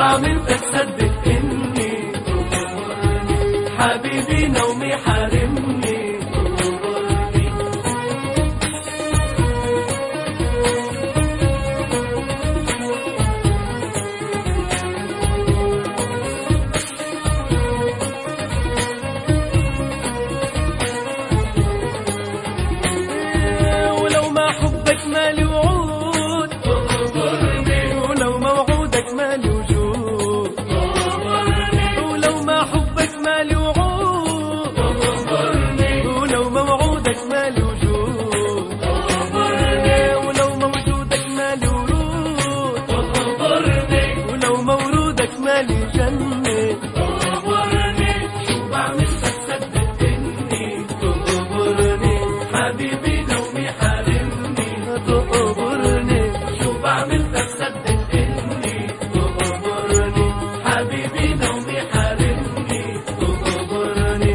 بعمل تصدق إني حبيبي نومي حارمني. ولو ما حبك مالي وعود ولو موعودك مالي وجود، ولو ما حبك مالي وعود ولو موعودك مالي وجود، ولو موجودك مالي ورود، ولو مورودك مالي جنة. شو بعمل تصدق إني تقبرني حبيبي نومي حارمني تقبرني. شو بعمل تصدق إني تقبرني حبيبي نومي حارمني تقبرني.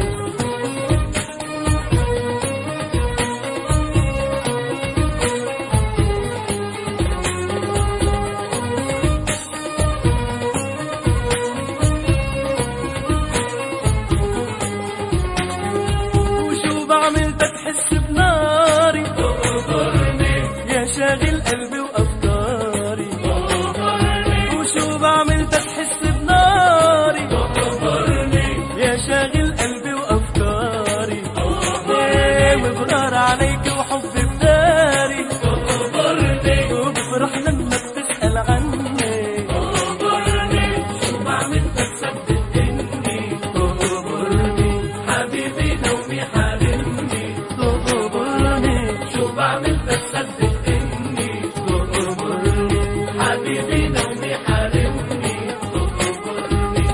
وشو بعمل تحس بناري يا شاغل قلبي وأفكاري. وشو بعمل تحس بناري يا شاغل قلبي وأفكاري. وبغار عليك وحبي بداري وبفرح لما بتسأل عني. شو بعمل تصدق إني تقبرني حبيبي نومي حارمني تقبرني. شو بعمل تصدق إني تقبرني حبيبي نومي حارمني تقبرني.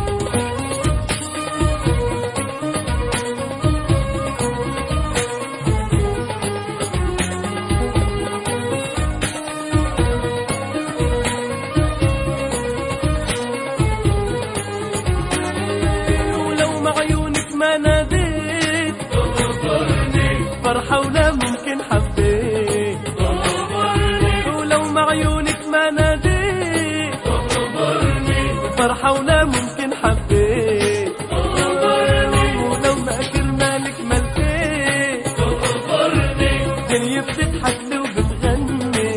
ولو مع عيونك ما ناديت فرحة ولا ممكن حبيت. ولو مع عيونك ما ناديت فرحة ولا ممكن حبيت. ولو ما كرمالك ملكيت الدنيا بتضحك لي وبتغني.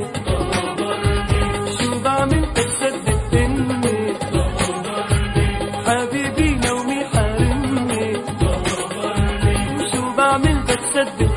شو بعمل تصدق إني حبيبي نومي حارمني. شو بعمل تصدق